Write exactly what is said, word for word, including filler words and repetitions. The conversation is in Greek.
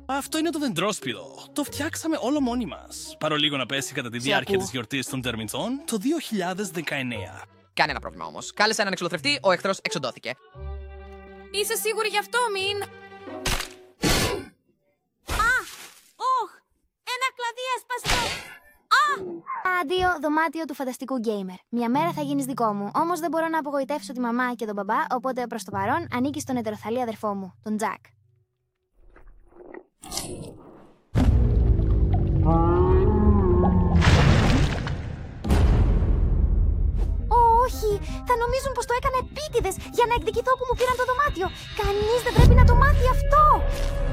Αυτό είναι το δεντρόσπυρο. Το φτιάξαμε όλο μόνοι μας. Παρολίγο να πέσει κατά τη διάρκεια ακούω. της γιορτής των Τερμιτσών το δύο χιλιάδες δεκαεννέα. Κανένα πρόβλημα όμως. Κάλεσα έναν εξολοθρευτή, ο εχθρός εξοντώθηκε. Είσαι σίγουρη γι' αυτό, μην... Α! Όχ! Ένα κλαδί έσπασε! Αντίο, δωμάτιο του φανταστικού γκέιμερ. Μια μέρα θα γίνεις δικό μου. Όμως δεν μπορώ να απογοητεύσω τη μαμά και τον μπαμπά, οπότε προς το παρόν ανήκει στον ετεροθαλή αδερφό μου, τον Τζακ. Όχι! Θα νομίζουν πως το έκανα επίτηδες για να εκδικηθώ που μου πήραν το δωμάτιο. Κανείς δεν πρέπει να το μάθει αυτό!